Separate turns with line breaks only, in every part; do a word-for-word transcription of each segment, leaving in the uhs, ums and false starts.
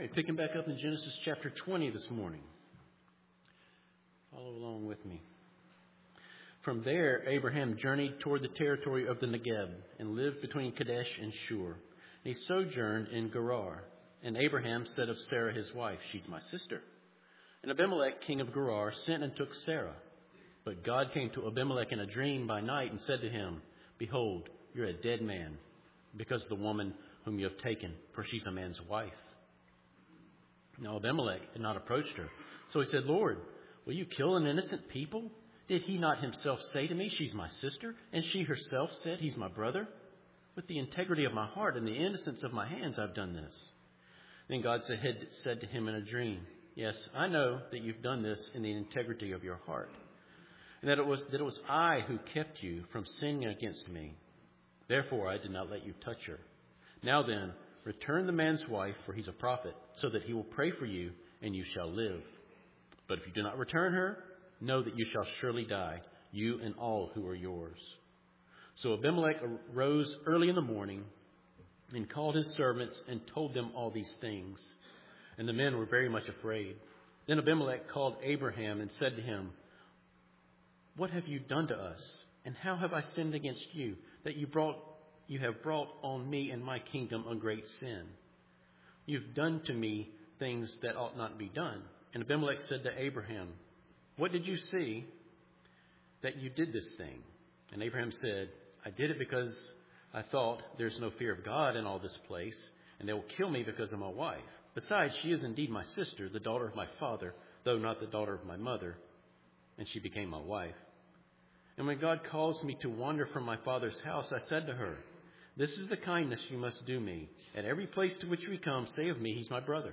be picking back up in Genesis chapter twenty this morning. Follow along with me. From there, Abraham journeyed toward the territory of the Negeb and lived between Kadesh and Shur. And he sojourned in Gerar. And Abraham said of Sarah his wife, "She's my sister." And Abimelech, king of Gerar, sent and took Sarah. But God came to Abimelech in a dream by night and said to him, "Behold, you're a dead man, because of the woman whom you have taken, for she's a man's wife." Now Abimelech had not approached her. So he said, "Lord, will you kill an innocent people? Did he not himself say to me, 'She's my sister'? And she herself said, 'He's my brother'? With the integrity of my heart and the innocence of my hands, I've done this." Then God said, said to him in a dream, "Yes, I know that you've done this in the integrity of your heart, and that it was that it was I who kept you from sinning against me. Therefore, I did not let you touch her. Now then, return the man's wife, for he's a prophet, so that he will pray for you, and you shall live. But if you do not return her, know that you shall surely die, you and all who are yours." So Abimelech arose early in the morning and called his servants and told them all these things. And the men were very much afraid. Then Abimelech called Abraham and said to him, "What have you done to us? And how have I sinned against you, that you brought you have brought on me and my kingdom a great sin? You've done to me things that ought not be done." And Abimelech said to Abraham, "What did you see that you did this thing?" And Abraham said, "I did it because I thought, there's no fear of God in all this place, and they will kill me because of my wife. Besides, she is indeed my sister, the daughter of my father, though not the daughter of my mother, and she became my wife. And when God caused me to wander from my father's house, I said to her, 'This is the kindness you must do me. At every place to which we come, say of me, he's my brother.'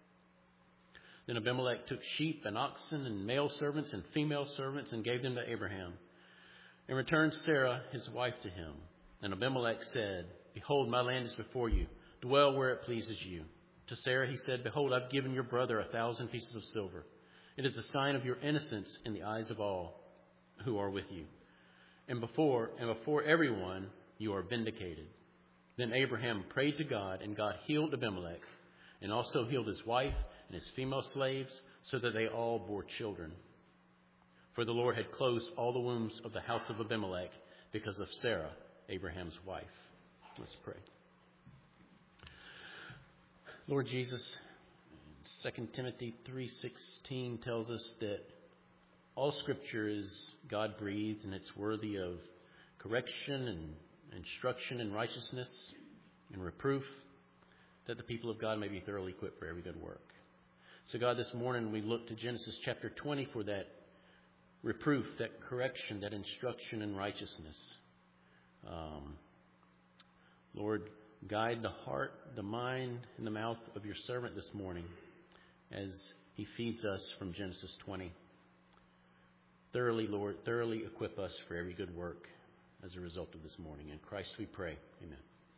Then Abimelech took sheep and oxen and male servants and female servants and gave them to Abraham, and returned Sarah, his wife, to him. And Abimelech said, 'Behold, my land is before you. Dwell where it pleases you.' To Sarah he said, 'Behold, I've given your brother a thousand pieces of silver. It is a sign of your innocence in the eyes of all who are with you. And before and before everyone you are vindicated.' Then Abraham prayed to God, and God healed Abimelech, and also healed his wife and his female slaves, so that they all bore children. For the Lord had closed all the wombs of the house of Abimelech because of Sarah, Abraham's wife." Let's pray. Lord Jesus, Second Timothy three sixteen tells us that all Scripture is God-breathed, and it's worthy of correction and instruction in righteousness and reproof, that the people of God may be thoroughly equipped for every good work. So God, this morning we look to Genesis chapter twenty for that reproof, that correction, that instruction in righteousness. Um, Lord, guide the heart, the mind, and the mouth of your servant this morning as he feeds us from Genesis twenty. Thoroughly, Lord, thoroughly equip us for every good work as a result of this morning. In Christ we pray. Amen.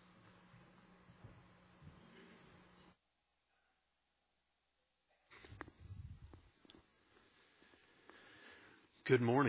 Good morning.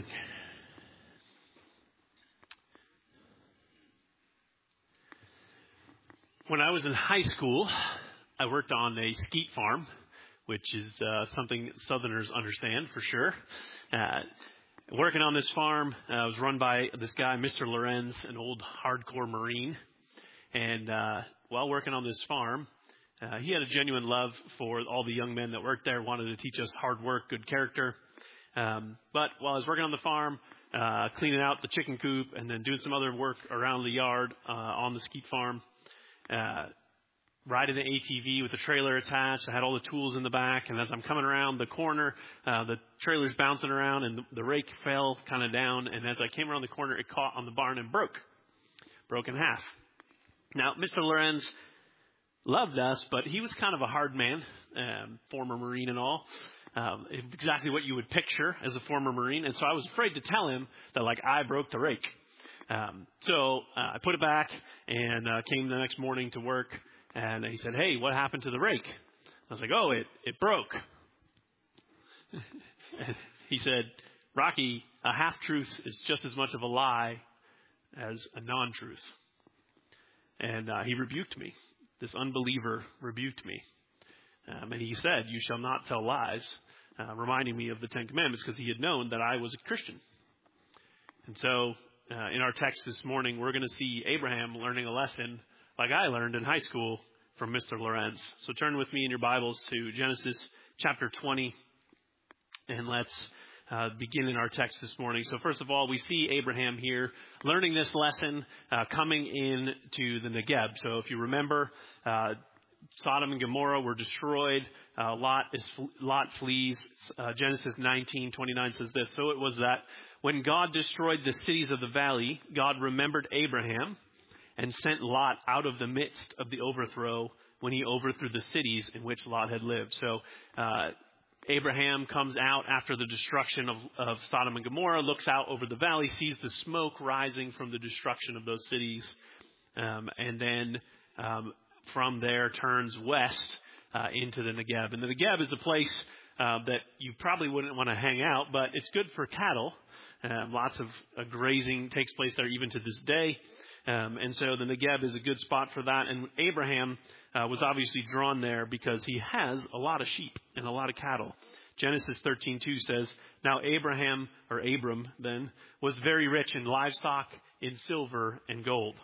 When I was in high school, I worked on a skeet farm, which is uh, something Southerners understand for sure. Uh, working on this farm uh, was run by this guy, Mister Lorenz, an old hardcore Marine. And uh, while working on this farm, uh, he had a genuine love for all the young men that worked there, wanted to teach us hard work, good character. Um, but while I was working on the farm, uh, cleaning out the chicken coop and then doing some other work around the yard uh, on the skeet farm, uh, riding the A T V with the trailer attached, I had all the tools in the back, and as I'm coming around the corner, uh, the trailer's bouncing around, and the, the rake fell kind of down, and as I came around the corner, it caught on the barn and broke, broke in half. Now, Mister Lorenz loved us, but he was kind of a hard man, um, former Marine and all. Um, exactly what you would picture as a former Marine. And so I was afraid to tell him that, like, I broke the rake. Um, so uh, I put it back and uh, came the next morning to work. And he said, "Hey, what happened to the rake?" I was like, "Oh, it, it broke." And he said, "Rocky, a half-truth is just as much of a lie as a non-truth." And uh, he rebuked me. This unbeliever rebuked me. Um, and he said, "You shall not tell lies," uh, reminding me of the Ten Commandments because he had known that I was a Christian. And so uh, in our text this morning, we're going to see Abraham learning a lesson like I learned in high school from Mister Lorenz. So turn with me in your Bibles to Genesis chapter twenty, and let's uh, begin in our text this morning. So first of all, we see Abraham here learning this lesson uh, coming in to the Negeb. So if you remember, uh, Sodom and Gomorrah were destroyed. Uh, Lot is Lot flees. Uh, Genesis nineteen twenty-nine says this: "So it was that when God destroyed the cities of the valley, God remembered Abraham and sent Lot out of the midst of the overthrow when he overthrew the cities in which Lot had lived." So uh, Abraham comes out after the destruction of, of Sodom and Gomorrah, looks out over the valley, sees the smoke rising from the destruction of those cities, um, and then um, from there turns west uh, into the Negeb. And the Negeb is a place uh, that you probably wouldn't want to hang out, but it's good for cattle. Uh, lots of uh, grazing takes place there even to this day. Um, and so the Negeb is a good spot for that. And Abraham uh, was obviously drawn there because he has a lot of sheep and a lot of cattle. Genesis thirteen two says, "Now Abraham," or Abram then, "was very rich in livestock, in silver and gold."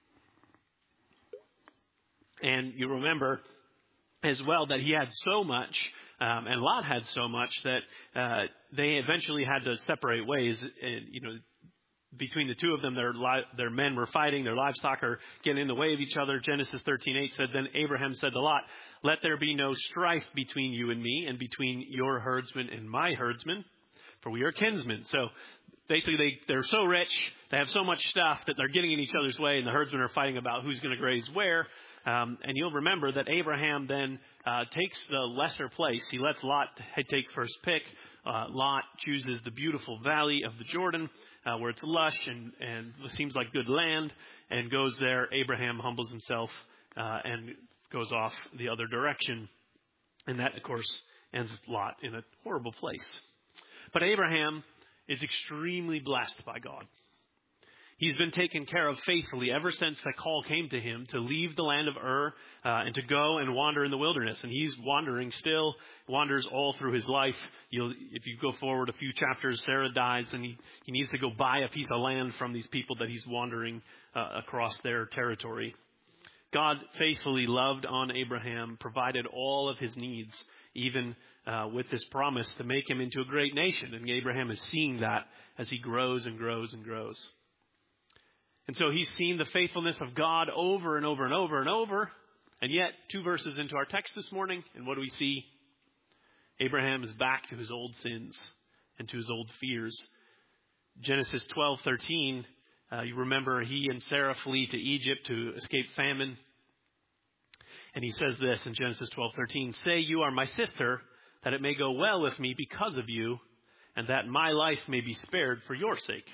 And you remember as well that he had so much, um, and Lot had so much, that uh, they eventually had to separate ways. And, you know, between the two of them, their li- their men were fighting, their livestock are getting in the way of each other. Genesis thirteen eight said, "Then Abraham said to Lot, 'Let there be no strife between you and me, and between your herdsmen and my herdsmen, for we are kinsmen.'" So basically, they, they're so rich, they have so much stuff that they're getting in each other's way, and the herdsmen are fighting about who's going to graze where. Um, and you'll remember that Abraham then uh, takes the lesser place. He lets Lot take first pick. Uh, Lot chooses the beautiful valley of the Jordan, uh, where it's lush and, and seems like good land, and goes there. Abraham humbles himself uh, and goes off the other direction. And that, of course, ends Lot in a horrible place. But Abraham is extremely blessed by God. He's been taken care of faithfully ever since that call came to him to leave the land of Ur uh, and to go and wander in the wilderness. And he's wandering still, wanders all through his life. You'll, if you go forward a few chapters, Sarah dies, and he, he needs to go buy a piece of land from these people that he's wandering uh, across their territory. God faithfully loved on Abraham, provided all of his needs, even uh, with this promise to make him into a great nation. And Abraham is seeing that as he grows and grows and grows. And so he's seen the faithfulness of God over and over and over and over. And yet, two verses into our text this morning, and what do we see? Abraham is back to his old sins and to his old fears. Genesis twelve thirteen, uh, you remember he and Sarah flee to Egypt to escape famine. And he says this in Genesis twelve thirteen, "Say you are my sister, that it may go well with me because of you, and that my life may be spared for your sake."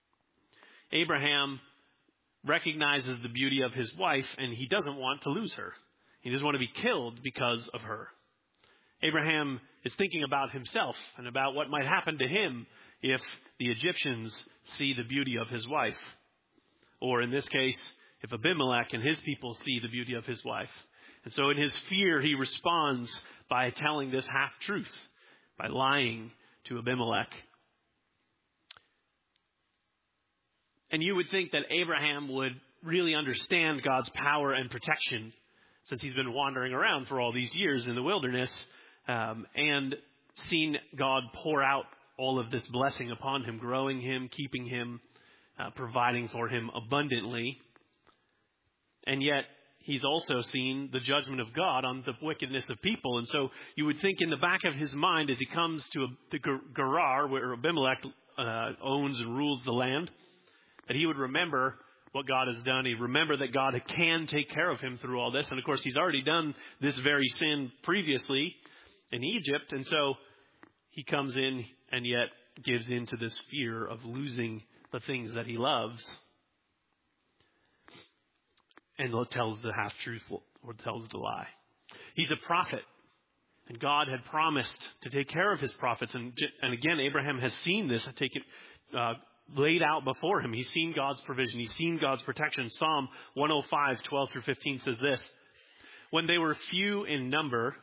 Abraham recognizes the beauty of his wife, and he doesn't want to lose her. He doesn't want to be killed because of her. Abraham is thinking about himself and about what might happen to him if the Egyptians see the beauty of his wife. Or in this case, if Abimelech and his people see the beauty of his wife. And so in his fear, he responds by telling this half-truth, by lying to Abimelech. And you would think that Abraham would really understand God's power and protection, since he's been wandering around for all these years in the wilderness, um, and seen God pour out all of this blessing upon him, growing him, keeping him, uh, providing for him abundantly. And yet he's also seen the judgment of God on the wickedness of people. And so you would think in the back of his mind, as he comes to a, the Gerar, where Abimelech uh, owns and rules the land, that he would remember what God has done. He'd remember that God can take care of him through all this. And of course, he's already done this very sin previously in Egypt. And so he comes in and yet gives in to this fear of losing the things that he loves. And tells the half-truth or tells the lie. He's a prophet. And God had promised to take care of his prophets. And, and again, Abraham has seen this, taken, uh, laid out before him. He's seen God's provision. He's seen God's protection. Psalm one oh five, twelve through fifteen says this: "When they were few in number,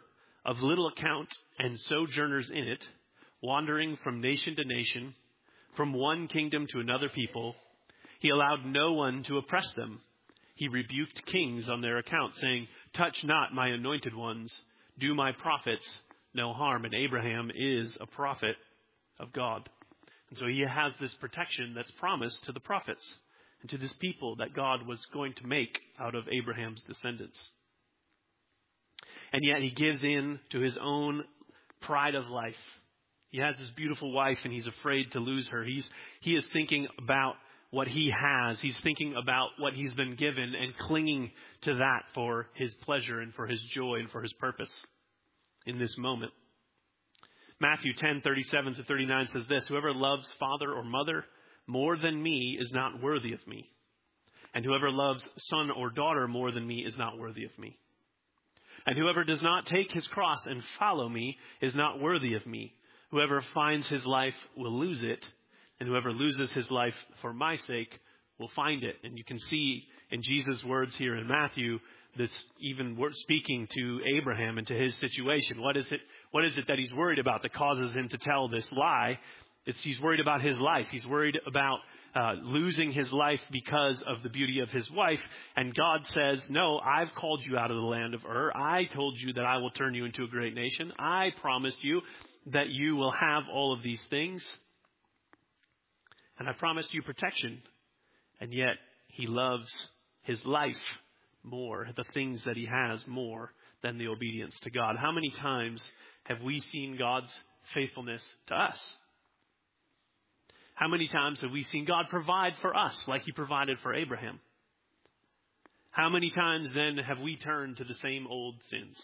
of little account and sojourners in it, wandering from nation to nation, from one kingdom to another people. He allowed no one to oppress them. He rebuked kings on their account, saying, touch not my anointed ones, do my prophets no harm. And Abraham is a prophet of God. And so he has this protection that's promised to the prophets and to this people that God was going to make out of Abraham's descendants. And yet he gives in to his own pride of life. He has this beautiful wife and he's afraid to lose her. He's, he is thinking about what he has. He's thinking about what he's been given and clinging to that for his pleasure and for his joy and for his purpose in this moment. Matthew ten, thirty-seven to thirty-nine says this, whoever loves father or mother more than me is not worthy of me. And whoever loves son or daughter more than me is not worthy of me. And whoever does not take his cross and follow me is not worthy of me. Whoever finds his life will lose it, and whoever loses his life for my sake will find it. And you can see in Jesus' words here in Matthew, this even speaking to Abraham and to his situation. What is it, what is it that he's worried about that causes him to tell this lie? It's he's worried about his life. He's worried about uh, losing his life because of the beauty of his wife. And God says, no, I've called you out of the land of Ur. I told you that I will turn you into a great nation. I promised you that you will have all of these things. And I promised you protection. And yet he loves his life more, the things that he has more than the obedience to God. How many times have we seen God's faithfulness to us? How many times have we seen God provide for us like he provided for Abraham? How many times then have we turned to the same old sins?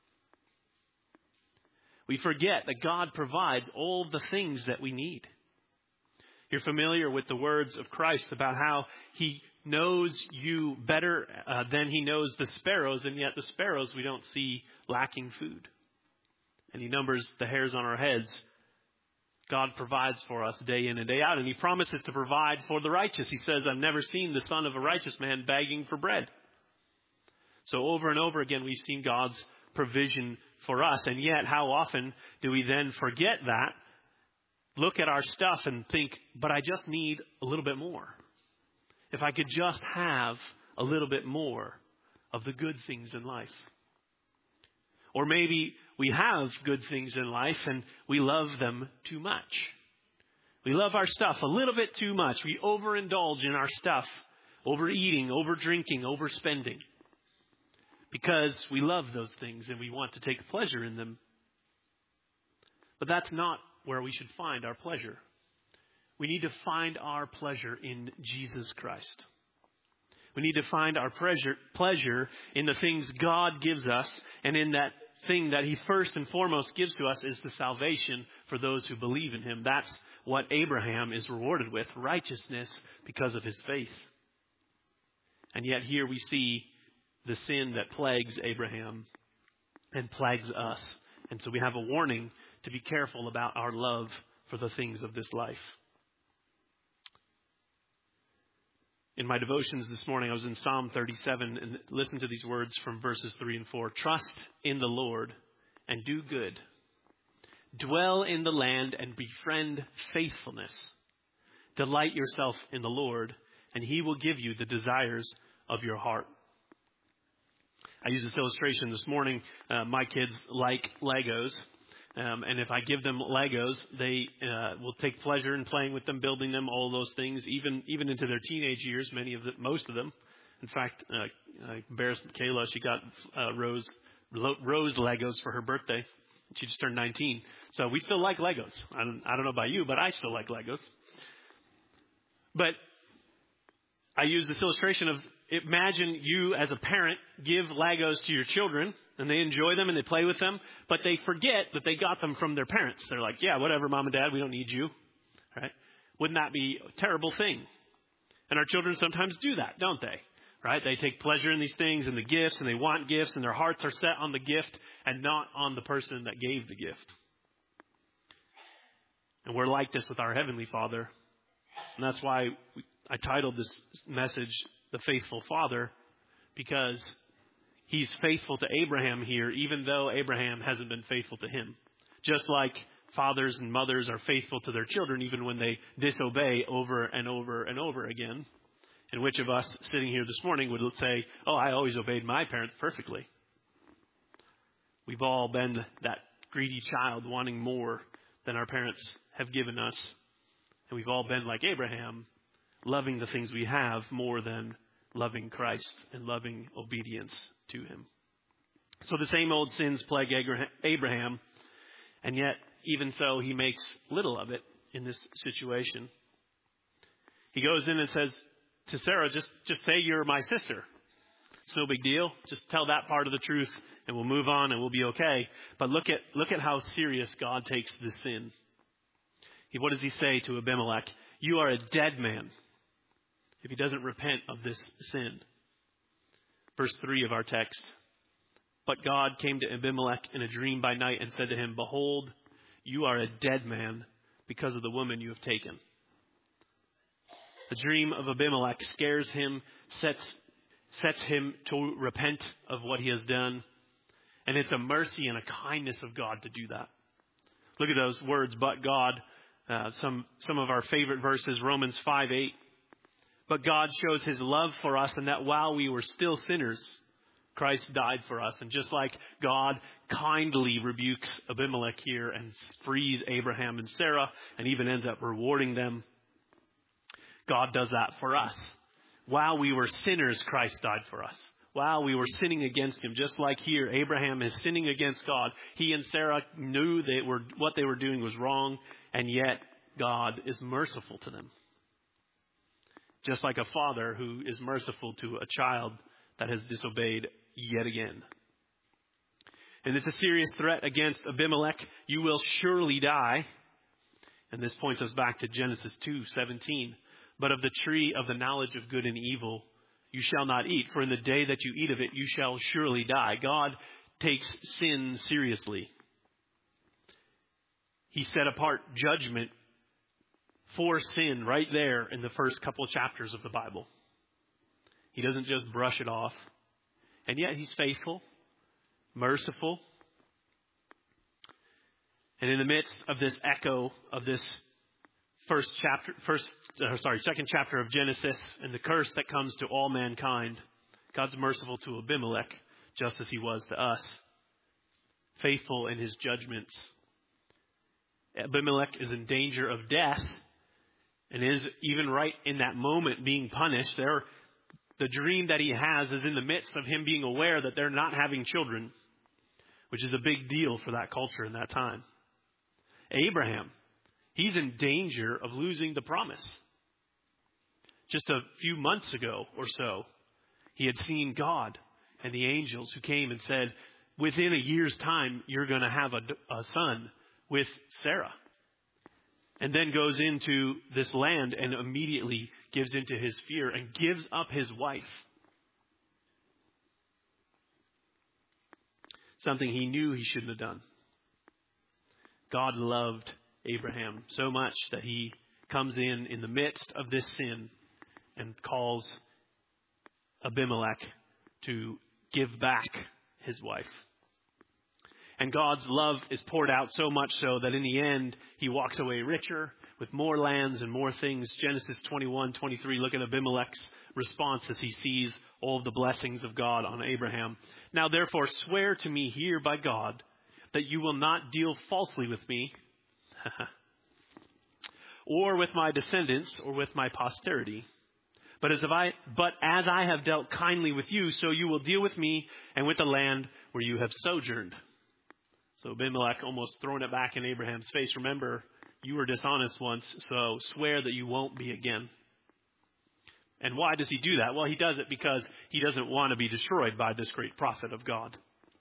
We forget that God provides all the things that we need. You're familiar with the words of Christ about how he knows you better uh, than he knows the sparrows, and yet the sparrows we don't see lacking food. And he numbers the hairs on our heads. God provides for us day in and day out, and he promises to provide for the righteous. He says, I've never seen the son of a righteous man begging for bread. So over and over again, we've seen God's provision for us. And yet, how often do we then forget that, look at our stuff and think, but I just need a little bit more. If I could just have a little bit more of the good things in life. Or maybe we have good things in life and we love them too much. We love our stuff a little bit too much. We overindulge in our stuff, overeating, overdrinking, overspending. Because we love those things and we want to take pleasure in them. But that's not where we should find our pleasure. We need to find our pleasure in Jesus Christ. We need to find our pleasure, pleasure in the things God gives us, and in that thing that he first and foremost gives to us is the salvation for those who believe in him. That's what Abraham is rewarded with, righteousness because of his faith. And yet here we see the sin that plagues Abraham and plagues us. And so we have a warning to be careful about our love for the things of this life. In my devotions this morning, I was in Psalm thirty-seven and listened to these words from verses three and four. Trust in the Lord and do good. Dwell in the land and befriend faithfulness. Delight yourself in the Lord, and he will give you the desires of your heart. I used this illustration this morning. Uh, my kids like Legos. Um, and if I give them Legos, they uh, will take pleasure in playing with them, building them, all those things, even even into their teenage years, many of the, most of them. In fact, uh, I embarrassed Kayla. She got uh, Rose, Rose Legos for her birthday. She just turned nineteen. So we still like Legos. I don't, I don't know about you, but I still like Legos. But I use this illustration of, imagine you as a parent give Legos to your children, and they enjoy them and they play with them, but they forget that they got them from their parents. They're like, yeah, whatever, mom and dad, we don't need you. Right? Wouldn't that be a terrible thing? And our children sometimes do that, don't they? Right? They take pleasure in these things and the gifts, and they want gifts, and their hearts are set on the gift and not on the person that gave the gift. And we're like this with our Heavenly Father. And that's why we, I titled this message, The Faithful Father, because he's faithful to Abraham here, even though Abraham hasn't been faithful to him. Just like fathers and mothers are faithful to their children, even when they disobey over and over and over again. And which of us sitting here this morning would say, oh, I always obeyed my parents perfectly. We've all been that greedy child wanting more than our parents have given us. And we've all been like Abraham, loving the things we have more than loving Christ and loving obedience to him. So the same old sins plague Abraham, and yet even so he makes little of it in this situation. He goes in and says to Sarah, just, just say you're my sister. It's no big deal. Just tell that part of the truth and we'll move on and we'll be okay. But look at look at how serious God takes this sin. He, what does he say to Abimelech? You are a dead man if he doesn't repent of this sin. Verse three of our text. But God came to Abimelech in a dream by night and said to him, behold, you are a dead man because of the woman you have taken. The dream of Abimelech scares him, sets sets him to repent of what he has done. And it's a mercy and a kindness of God to do that. Look at those words, but God. Uh, some, some of our favorite verses, Romans five eight. But God shows his love for us, and that while we were still sinners, Christ died for us. And just like God kindly rebukes Abimelech here and frees Abraham and Sarah and even ends up rewarding them, God does that for us. While we were sinners, Christ died for us. While we were sinning against him, just like here, Abraham is sinning against God. He and Sarah knew they were what they were doing was wrong, and yet God is merciful to them. Just like a father who is merciful to a child that has disobeyed yet again. And it's a serious threat against Abimelech. You will surely die. And this points us back to Genesis two seventeen. But of the tree of the knowledge of good and evil you shall not eat, for in the day that you eat of it you shall surely die. God takes sin seriously. He set apart judgment for sin right there in the first couple of chapters of the Bible. He doesn't just brush it off. And yet he's faithful, merciful. And in the midst of this echo of this first chapter, first, uh, sorry, second chapter of Genesis and the curse that comes to all mankind, God's merciful to Abimelech just as he was to us. Faithful in his judgments. Abimelech is in danger of death and is even right in that moment being punished. There, the dream that he has is in the midst of him being aware that they're not having children, which is a big deal for that culture in that time. Abraham, he's in danger of losing the promise. Just a few months ago or so, he had seen God and the angels who came and said, within a year's time, you're going to have a, a son with Sarah. And then goes into this land and immediately gives into his fear and gives up his wife. Something he knew he shouldn't have done. God loved Abraham so much that he comes in in the midst of this sin and calls Abimelech to give back his wife. And God's love is poured out so much so that in the end, he walks away richer with more lands and more things. Genesis twenty-one, twenty-three, look at Abimelech's response as he sees all of the blessings of God on Abraham. Now, therefore, swear to me here by God that you will not deal falsely with me or with my descendants or with my posterity. But as, if I, but as I have dealt kindly with you, so you will deal with me and with the land where you have sojourned. So Abimelech almost throwing it back in Abraham's face. Remember, you were dishonest once, so swear that you won't be again. And why does he do that? Well, he does it because he doesn't want to be destroyed by this great prophet of God.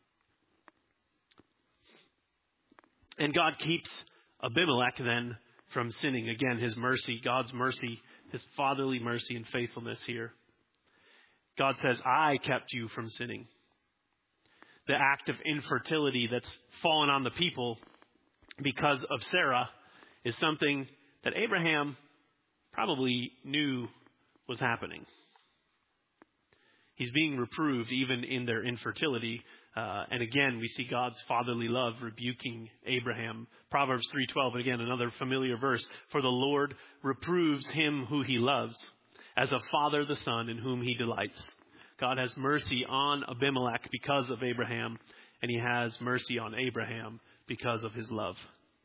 And God keeps Abimelech then from sinning. Again, his mercy, God's mercy, his fatherly mercy and faithfulness here. God says, I kept you from sinning. The act of infertility that's fallen on the people because of Sarah is something that Abraham probably knew was happening. He's being reproved even in their infertility. Uh, and again, we see God's fatherly love rebuking Abraham. Proverbs three twelve, again, another familiar verse. For the Lord reproves him who he loves, as a father the son in whom he delights. God has mercy on Abimelech because of Abraham, and he has mercy on Abraham because of his love.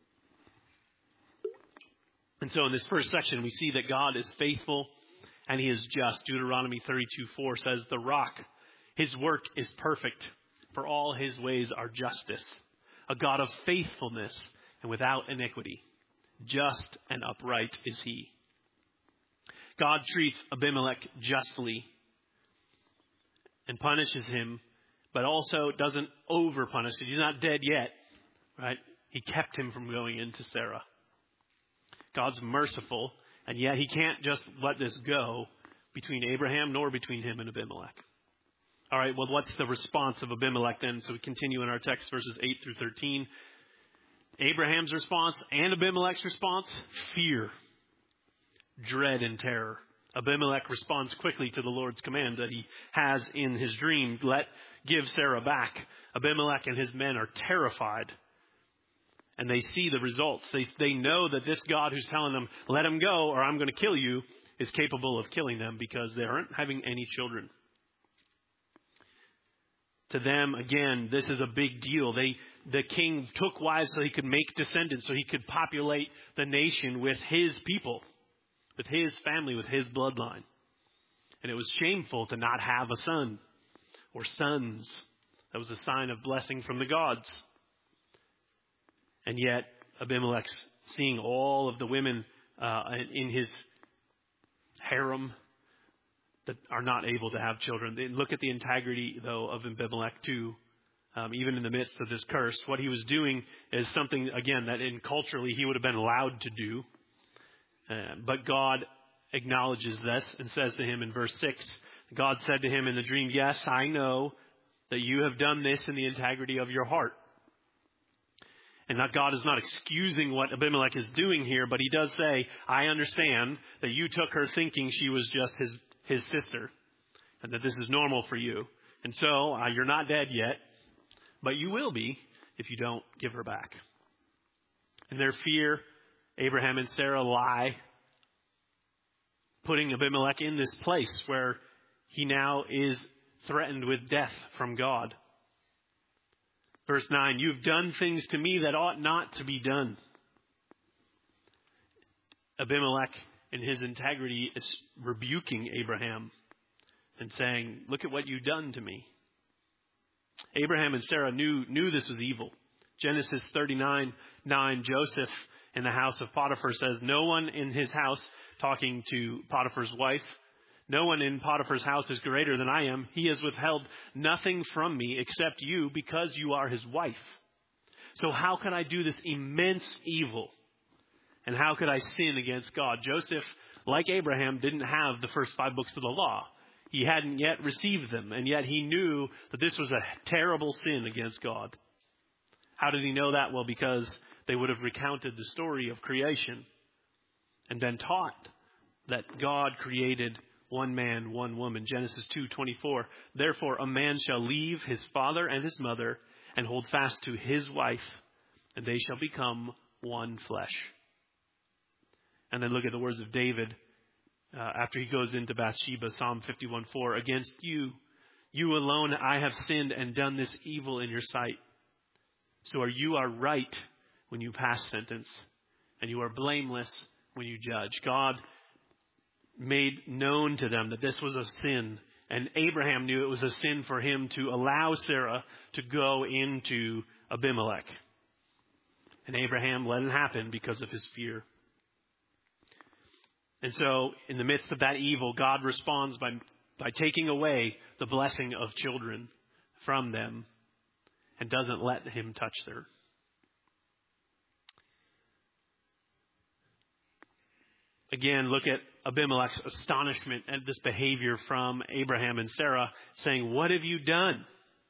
And so in this first section, we see that God is faithful and he is just. Deuteronomy thirty-two four says, the rock, his work is perfect, for all his ways are justice. A God of faithfulness and without iniquity. Just and upright is he. God treats Abimelech justly and punishes him, but also doesn't over-punish him. He's not dead yet, right? He kept him from going into Sarah. God's merciful, and yet he can't just let this go between Abraham nor between him and Abimelech. All right, well, what's the response of Abimelech then? So we continue in our text, verses eight through thirteen. Abraham's response and Abimelech's response, fear, dread, and terror. Abimelech responds quickly to the Lord's command that he has in his dream, let give Sarah back. Abimelech and his men are terrified, and they see the results. They, they know that this God who's telling them, let him go or I'm going to kill you, is capable of killing them because they aren't having any children. To them, again, this is a big deal. They, the king took wives so he could make descendants, so he could populate the nation with his people, with his family, with his bloodline. And it was shameful to not have a son or sons. That was a sign of blessing from the gods. And yet, Abimelech's seeing all of the women uh, in his harem that are not able to have children. They look at the integrity, though, of Abimelech, too. Um, even in the midst of this curse, what he was doing is something, again, that in culturally he would have been allowed to do. Uh, but God acknowledges this and says to him in verse six, God said to him in the dream, yes, I know that you have done this in the integrity of your heart. And that God is not excusing what Abimelech is doing here, but he does say, I understand that you took her thinking she was just his, his sister, and that this is normal for you. And so uh, you're not dead yet, but you will be if you don't give her back. In their fear, Abraham and Sarah lie, putting Abimelech in this place where he now is threatened with death from God. Verse nine, you've done things to me that ought not to be done. Abimelech, in his integrity, is rebuking Abraham and saying, look at what you've done to me. Abraham and Sarah knew, knew this was evil. Genesis thirty-nine nine, Joseph in the house of Potiphar says, no one in his house, talking to Potiphar's wife, no one in Potiphar's house is greater than I am. He has withheld nothing from me except you because you are his wife. So how could I do this immense evil? And how could I sin against God? Joseph, like Abraham, didn't have the first five books of the law. He hadn't yet received them. And yet he knew that this was a terrible sin against God. How did he know that? Well, because they would have recounted the story of creation and been taught that God created one man, one woman. Genesis two twenty-four. Therefore, a man shall leave his father and his mother and hold fast to his wife, and they shall become one flesh. And then look at the words of David uh, after he goes into Bathsheba, Psalm fifty-one four. Against you, you alone I have sinned and done this evil in your sight. So are you are right when you pass sentence, and you are blameless when you judge. God made known to them that this was a sin. And Abraham knew it was a sin for him to allow Sarah to go into Abimelech. And Abraham let it happen because of his fear. And so in the midst of that evil, God responds by, by taking away the blessing of children from them and doesn't let him touch their. Again, look at Abimelech's astonishment at this behavior from Abraham and Sarah, saying, what have you done?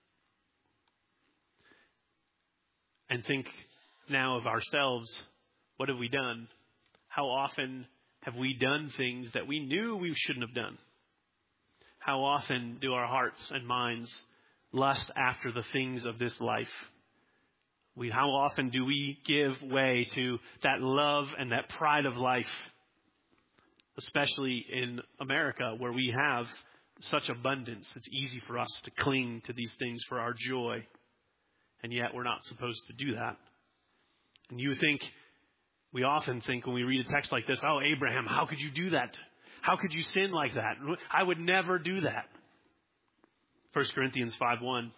And think now of ourselves. What have we done? How often have we done things that we knew we shouldn't have done? how often do our hearts and minds lust after the things of this life? We, how often do we give way to that love and that pride of life, especially in America where we have such abundance? It's easy for us to cling to these things for our joy, and yet we're not supposed to do that. And you think, we often think when we read a text like this, oh, Abraham, how could you do that? How could you sin like that? I would never do that. First Corinthians five one.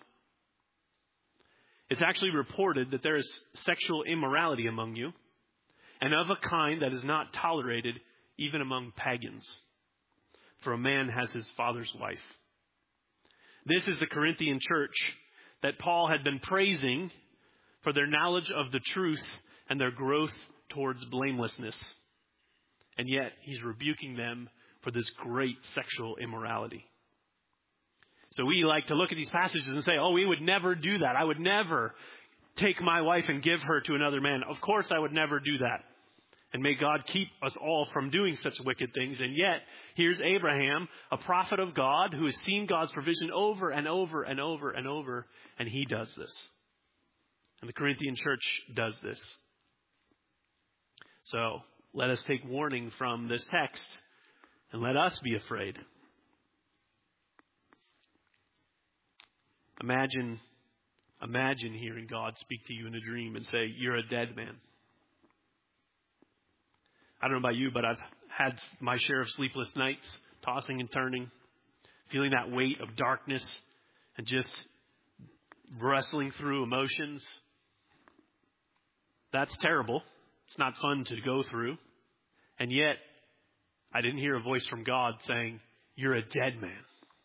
It's actually reported that there is sexual immorality among you, and of a kind that is not tolerated even among pagans. For a man has his father's wife. This is the Corinthian church that Paul had been praising for their knowledge of the truth and their growth towards blamelessness. And yet he's rebuking them for this great sexual immorality. So we like to look at these passages and say, oh, we would never do that. I would never take my wife and give her to another man. Of course I would never do that. And may God keep us all from doing such wicked things. And yet, here's Abraham, a prophet of God who has seen God's provision over and over and over and over. And he does this. And the Corinthian church does this. So let us take warning from this text and let us be afraid. Imagine, imagine hearing God speak to you in a dream and say, you're a dead man. I don't know about you, but I've had my share of sleepless nights, tossing and turning, feeling that weight of darkness and just wrestling through emotions. That's terrible. It's not fun to go through. And yet, I didn't hear a voice from God saying, you're a dead man.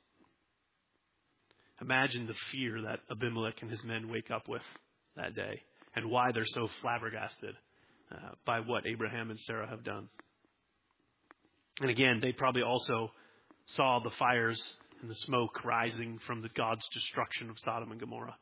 Imagine the fear that Abimelech and his men wake up with that day and why they're so flabbergasted uh, by what Abraham and Sarah have done. And again, they probably also saw the fires and the smoke rising from the God's destruction of Sodom and Gomorrah.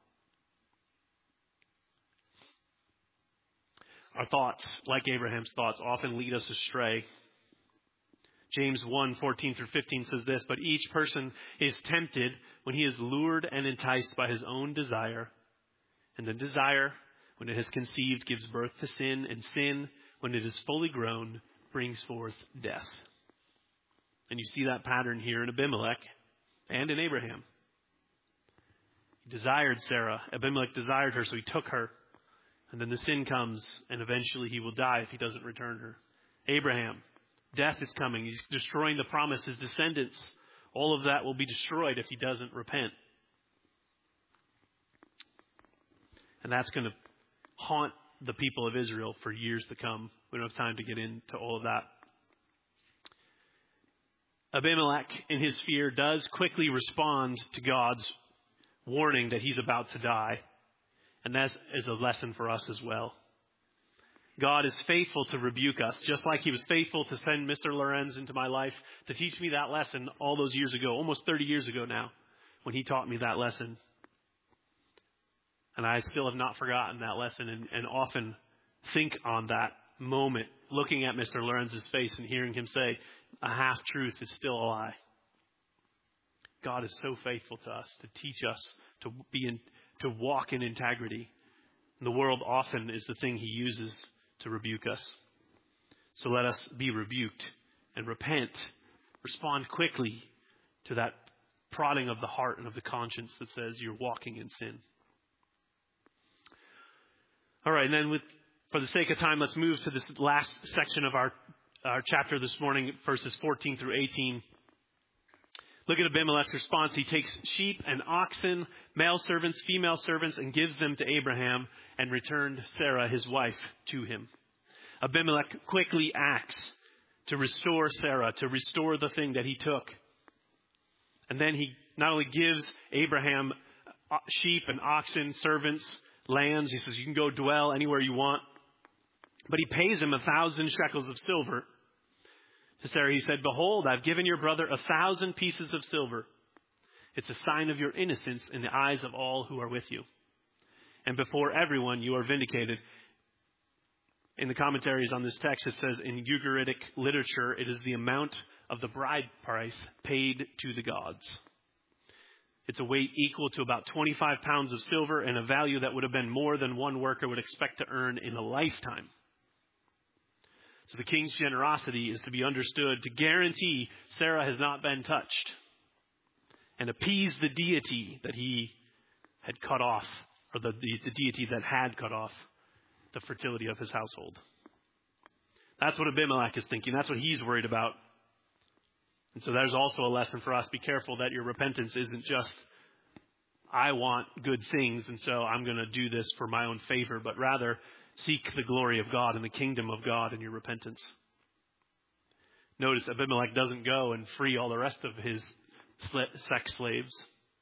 Our thoughts, like Abraham's thoughts, often lead us astray. James one, fourteen through fifteen says this, but each person is tempted when he is lured and enticed by his own desire. And the desire, when it has conceived, gives birth to sin, and sin, when it is fully grown, brings forth death. And you see that pattern here in Abimelech and in Abraham. He desired Sarah. Abimelech desired her, so he took her. And then the sin comes, and eventually he will die if he doesn't return her. Abraham, death is coming. He's destroying the promise. His descendants, all of that will be destroyed if he doesn't repent. And that's going to haunt the people of Israel for years to come. We don't have time to get into all of that. Abimelech, in his fear, does quickly respond to God's warning that he's about to die. And that is a lesson for us as well. God is faithful to rebuke us, just like he was faithful to send Mister Lorenz into my life to teach me that lesson all those years ago, almost thirty years ago now, when he taught me that lesson. And I still have not forgotten that lesson and, and often think on that moment, looking at Mister Lorenz's face and hearing him say, a half-truth is still a lie. God is so faithful to us, to teach us to be in, to walk in integrity. And the world often is the thing he uses to rebuke us. So let us be rebuked and repent. Respond quickly to that prodding of the heart and of the conscience that says you're walking in sin. All right, and then with, for the sake of time, let's move to this last section of our, our chapter this morning, verses fourteen through eighteen. Look at Abimelech's response. He takes sheep and oxen, male servants, female servants, and gives them to Abraham and returned Sarah, his wife, to him. Abimelech quickly acts to restore Sarah, to restore the thing that he took. And then he not only gives Abraham sheep and oxen, servants, lands. He says, you can go dwell anywhere you want. But he pays him a thousand shekels of silver. To Sarah, he said, behold, I've given your brother a thousand pieces of silver. It's a sign of your innocence in the eyes of all who are with you. And before everyone, you are vindicated. In the commentaries on this text, it says in Ugaritic literature, it is the amount of the bride price paid to the gods. It's a weight equal to about twenty-five pounds of silver and a value that would have been more than one worker would expect to earn in a lifetime. So the king's generosity is to be understood to guarantee Sarah has not been touched and appease the deity that he had cut off, or the, the, the deity that had cut off the fertility of his household. That's what Abimelech is thinking. That's what he's worried about. And so there's also a lesson for us. Be careful that your repentance isn't just, I want good things, and so I'm going to do this for my own favor, but rather seek the glory of God and the kingdom of God in your repentance. Notice Abimelech doesn't go and free all the rest of his sex slaves.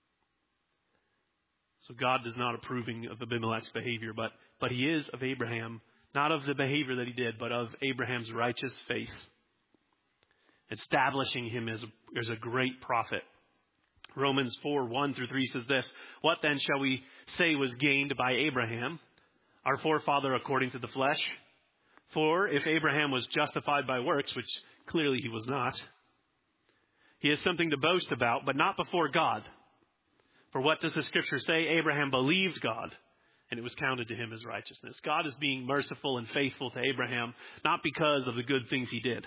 So God is not approving of Abimelech's behavior, but, but he is of Abraham, not of the behavior that he did, but of Abraham's righteous faith, establishing him as a, as a great prophet. Romans four, one through three says this, "What then shall we say was gained by Abraham, our forefather according to the flesh? For if Abraham was justified by works," which clearly he was not, "he has something to boast about, but not before God. For what does the scripture say? Abraham believed God, and it was counted to him as righteousness." God is being merciful and faithful to Abraham, not because of the good things he did.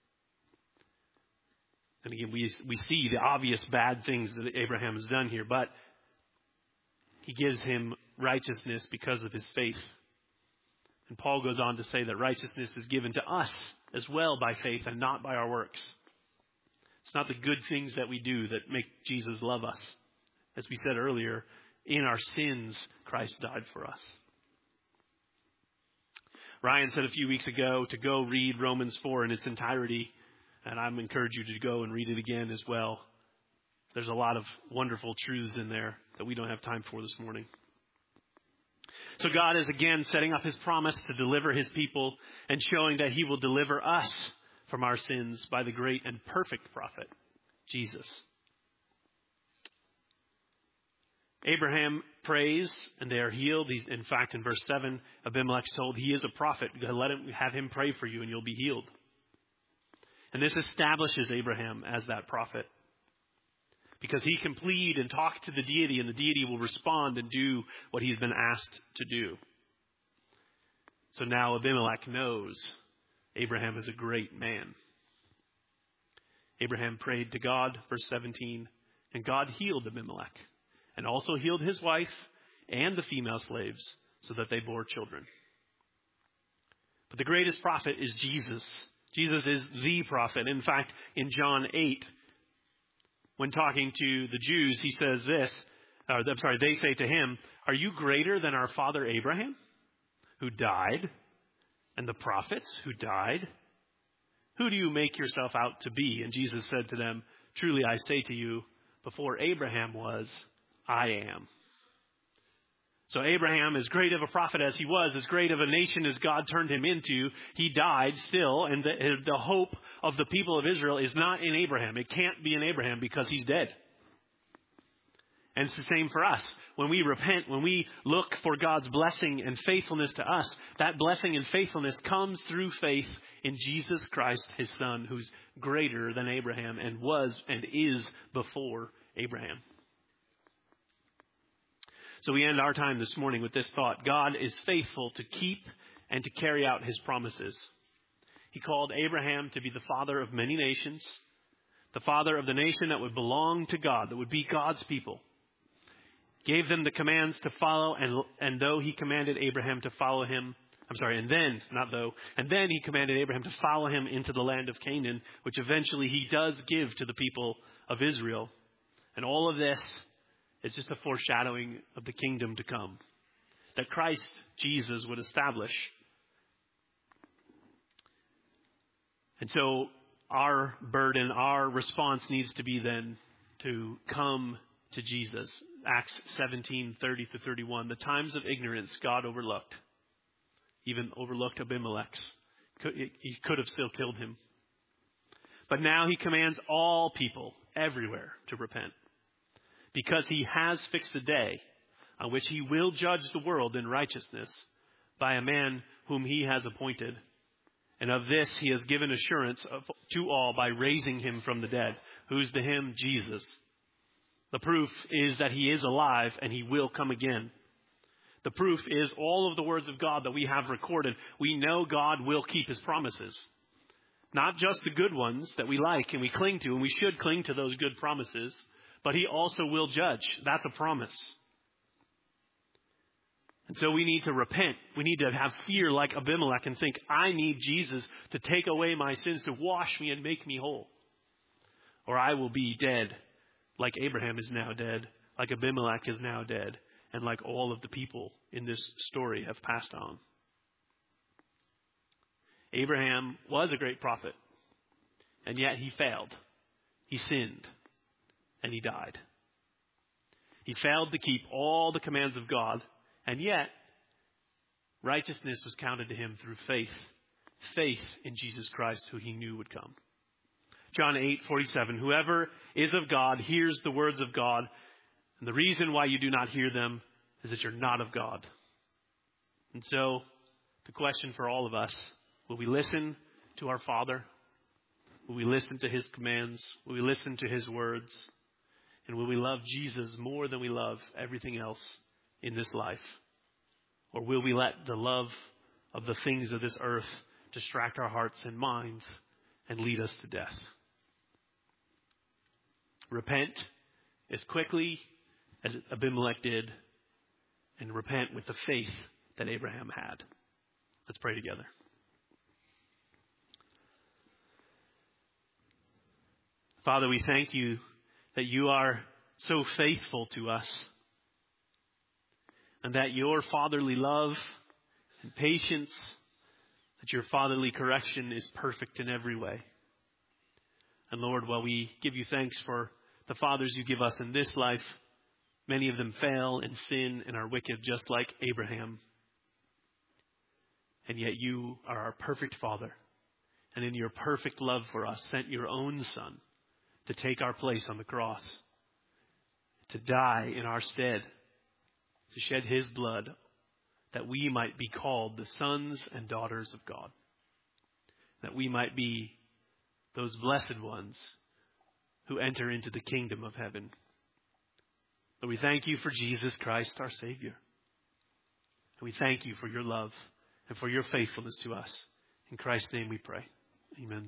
And again, we, we see the obvious bad things that Abraham has done here, but he gives him righteousness because of his faith. And Paul goes on to say that righteousness is given to us as well by faith and not by our works. It's not the good things that we do that make Jesus love us. As we said earlier, in our sins, Christ died for us. Ryan said a few weeks ago to go read Romans four in its entirety, and I'm encouraging you to go and read it again as well. There's a lot of wonderful truths in there that we don't have time for this morning. So God is again setting up his promise to deliver his people and showing that he will deliver us from our sins by the great and perfect prophet, Jesus. Abraham prays and they are healed. He's, in fact, in verse seven, Abimelech's told he is a prophet. Let him have him pray for you and you'll be healed. And this establishes Abraham as that prophet, because he can plead and talk to the deity, and the deity will respond and do what he's been asked to do. So now Abimelech knows Abraham is a great man. Abraham prayed to God, verse seventeen, and God healed Abimelech, and also healed his wife and the female slaves, so that they bore children. But the greatest prophet is Jesus. Jesus is the prophet. In fact, in John eight, when talking to the Jews, he says this, or I'm sorry, they say to him, "Are you greater than our father Abraham, who died, and the prophets who died? Who do you make yourself out to be?" And Jesus said to them, "Truly I say to you, before Abraham was, I am." So Abraham, as great of a prophet as he was, as great of a nation as God turned him into, he died still, and the, the hope of the people of Israel is not in Abraham. It can't be in Abraham because he's dead. And it's the same for us. When we repent, when we look for God's blessing and faithfulness to us, that blessing and faithfulness comes through faith in Jesus Christ, his son, who's greater than Abraham and was and is before Abraham. So we end our time this morning with this thought. God is faithful to keep and to carry out his promises. He called Abraham to be the father of many nations, the father of the nation that would belong to God, that would be God's people. Gave them the commands to follow, and, and though he commanded Abraham to follow him, I'm sorry, and then, not though, and then he commanded Abraham to follow him into the land of Canaan, which eventually he does give to the people of Israel. And all of this, it's just a foreshadowing of the kingdom to come that Christ Jesus would establish. And so our burden, our response needs to be then to come to Jesus. Acts seventeen, thirty to thirty-one. The times of ignorance God overlooked. Even overlooked Abimelech's. He could have still killed him. But now he commands all people everywhere to repent, because he has fixed a day on which he will judge the world in righteousness by a man whom he has appointed. And of this he has given assurance of, to all by raising him from the dead. Who's the him? Jesus. The proof is that he is alive and he will come again. The proof is all of the words of God that we have recorded. We know God will keep his promises. Not just the good ones that we like and we cling to, and we should cling to those good promises, but he also will judge. That's a promise. And so we need to repent. We need to have fear like Abimelech and think, I need Jesus to take away my sins, to wash me and make me whole. Or I will be dead, like Abraham is now dead, like Abimelech is now dead, and like all of the people in this story have passed on. Abraham was a great prophet, and yet he failed. He sinned, and he died. He failed to keep all the commands of God, and yet righteousness was counted to him through faith. Faith in Jesus Christ, who he knew would come. John eight forty-seven, whoever is of God hears the words of God, and the reason why you do not hear them is that you're not of God. And so, the question for all of us, will we listen to our Father? Will we listen to his commands? Will we listen to his words? And will we love Jesus more than we love everything else in this life? Or will we let the love of the things of this earth distract our hearts and minds and lead us to death? Repent as quickly as Abimelech did, and repent with the faith that Abraham had. Let's pray together. Father, we thank you that you are so faithful to us, and that your fatherly love and patience, that your fatherly correction is perfect in every way. And Lord, while we give you thanks for the fathers you give us in this life, many of them fail and sin and are wicked just like Abraham. And yet you are our perfect Father, and in your perfect love for us sent your own Son to take our place on the cross, to die in our stead, to shed his blood, that we might be called the sons and daughters of God, that we might be those blessed ones who enter into the kingdom of heaven. But we thank you for Jesus Christ, our Savior. And we thank you for your love and for your faithfulness to us. In Christ's name we pray. Amen.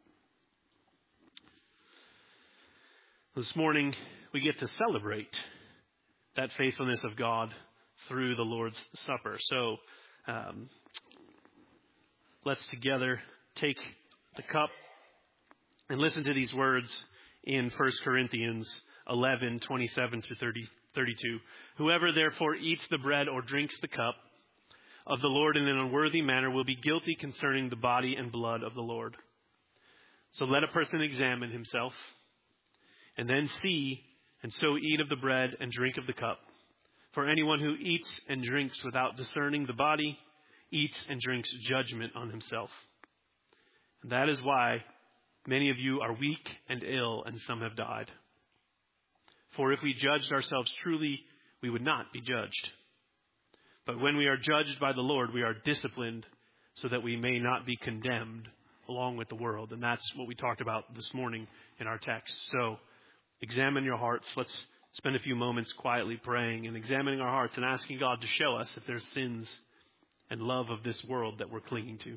This morning, we get to celebrate that faithfulness of God through the Lord's Supper. So, um, let's together take the cup and listen to these words in First Corinthians eleven, twenty-seven through thirty, thirty-two. Whoever therefore eats the bread or drinks the cup of the Lord in an unworthy manner will be guilty concerning the body and blood of the Lord. So let a person examine himself, and then see, and so eat of the bread and drink of the cup. For anyone who eats and drinks without discerning the body eats and drinks judgment on himself. And that is why many of you are weak and ill, and some have died. For if we judged ourselves truly, we would not be judged. But when we are judged by the Lord, we are disciplined so that we may not be condemned along with the world. And that's what we talked about this morning in our text. So examine your hearts. Let's spend a few moments quietly praying and examining our hearts and asking God to show us if there's sins and love of this world that we're clinging to.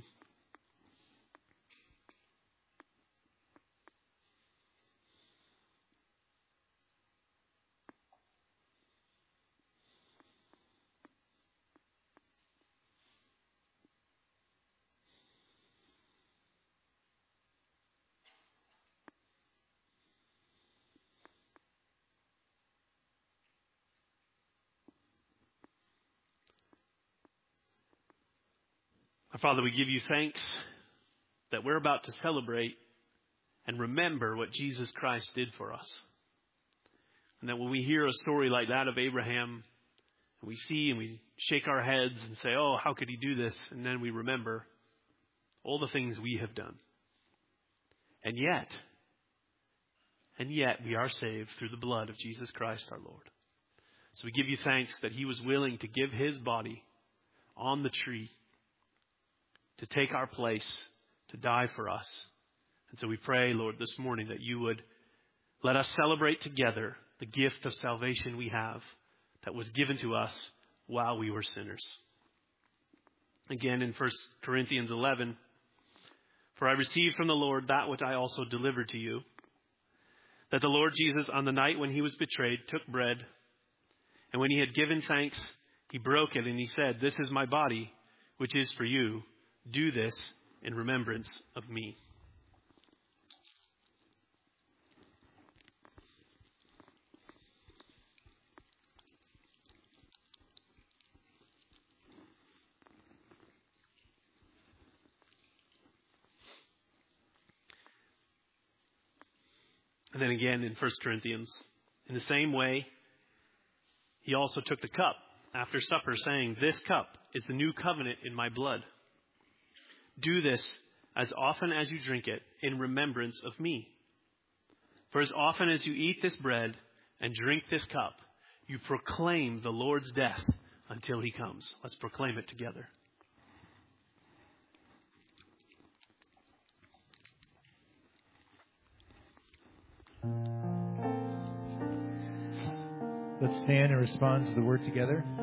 Our Father, we give you thanks that we're about to celebrate and remember what Jesus Christ did for us. And that when we hear a story like that of Abraham, we see and we shake our heads and say, oh, how could he do this? And then we remember all the things we have done. And yet, and yet we are saved through the blood of Jesus Christ our Lord. So we give you thanks that he was willing to give his body on the tree to take our place, to die for us. And so we pray, Lord, this morning that you would let us celebrate together the gift of salvation we have that was given to us while we were sinners. Again, in First Corinthians eleven, for I received from the Lord that which I also delivered to you, that the Lord Jesus, on the night when he was betrayed, took bread, and when he had given thanks, he broke it, and he said, "This is my body, which is for you. Do this in remembrance of me." And then again in First Corinthians, in the same way, he also took the cup after supper, saying, "This cup is the new covenant in my blood. Do this as often as you drink it in remembrance of me. For as often as you eat this bread and drink this cup, you proclaim the Lord's death until he comes." Let's proclaim it together.
Let's stand and respond to the word together.